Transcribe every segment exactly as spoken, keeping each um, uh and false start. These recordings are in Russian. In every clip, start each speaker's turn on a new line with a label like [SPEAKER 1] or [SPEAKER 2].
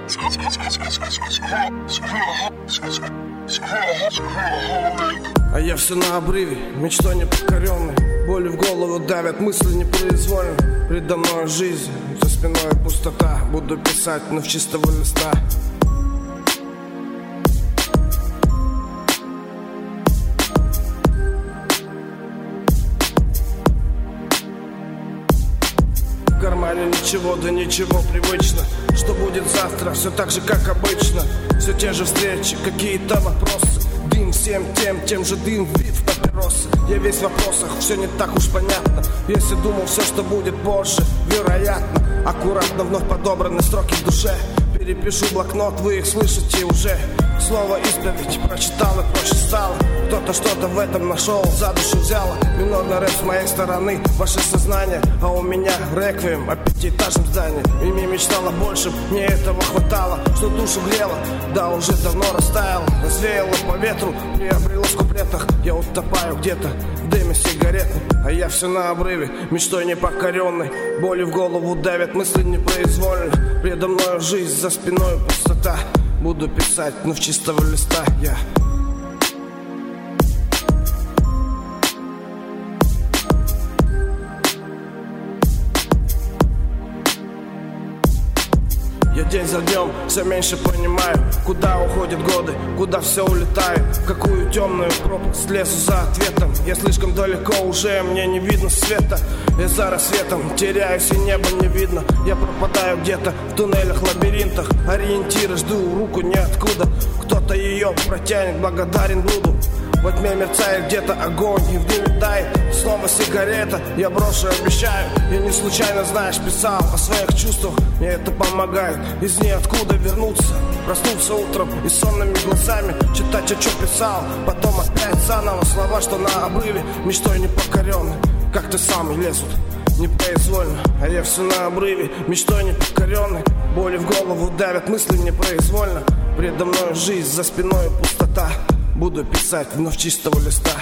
[SPEAKER 1] А я все на обрыве, мечтой непокоренной. Боли в голову давят, мысли непроизвольно. Предо мной жизнь, за спиной пустота. Буду писать, но в чистого листа. В кармане ничего, да ничего привычно. Что будет завтра, все так же, как обычно. Все те же встречи, какие-то вопросы. Дым всем тем, тем же дым вид в папиросы. Я весь в вопросах, все не так уж понятно. Если думал все, что будет позже, вероятно. Аккуратно вновь подобраны строки в душе. Перепишу блокнот, вы их слышите уже. Слово исповедь прочитал и проще стало. Кто-то что-то в этом нашел, за душу взяло. Минорный рэп с моей стороны, ваше сознание. А у меня реквием о пятиэтажном здании. Ими мечтала больше, мне этого хватало. Что душу грело, да уже давно растаяло. Развеяло по ветру, приобрело в куплетах. Я утопаю где-то в дыме сигареты. А я все на обрыве, мечтой непокоренной. Боли в голову давят, мысли непроизвольно. Предо мной жизнь, за спиной пустота. Буду писать, но в чистого листа я. Я день за днем все меньше понимаю, куда уходят годы, куда все улетает. В какую темную пропасть лезу за ответом. Я слишком далеко уже, мне не видно света. Я за рассветом теряюсь и небо не видно. Я пропадаю где-то в туннелях, лабиринтах. Ориентиры жду, руку ниоткуда. Кто-то ее протянет, благодарен буду. Во тьме мерцает где-то огонь и в дыме тает. Снова сигарета, я брошу, обещаю. Я не случайно, знаешь, писал о своих чувствах. Мне это помогает из ниоткуда вернуться. Проснуться утром и сонными глазами читать, о чем писал. Потом опять заново слова, что на обрыве мечтой непокоренной. Как-то сами лезут непроизвольно. А я все на обрыве, мечтой непокоренной. Боли в голову давят, мысли непроизвольно. Предо мной жизнь, за спиной пустота. Буду писать вновь чистого листа.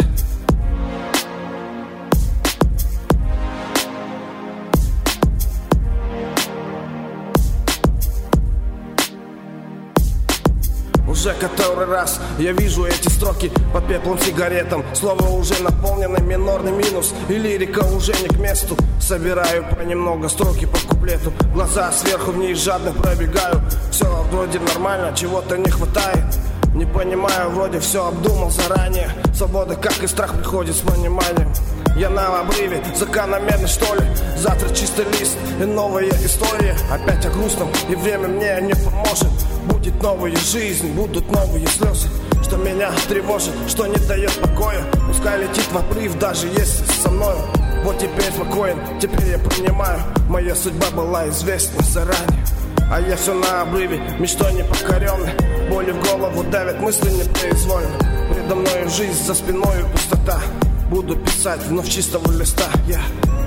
[SPEAKER 1] Уже который раз я вижу эти строки под пеплом сигаретом. Слово уже наполнено, минорный минус, и лирика уже не к месту. Собираю понемногу строки по куплету. Глаза сверху вниз жадно пробегаю. Все вроде нормально, чего-то не хватает. Не понимаю, вроде все обдумал заранее. Свобода, как и страх, приходит с пониманием. Я на обрыве, закономерно что ли. Завтра чистый лист и новая история. Опять о грустном, и время мне не поможет. Будет новая жизнь, будут новые слезы. Что меня тревожит, что не дает покоя. Пускай летит в обрыв, даже если со мною. Вот теперь спокоен, теперь я понимаю. Моя судьба была известна заранее. А я все на обрыве, мечтой непокоренной. Боли в голову давят, мысли непроизвольно. Предо мной жизнь, за спиной пустота. Буду писать вновь чистого листа я.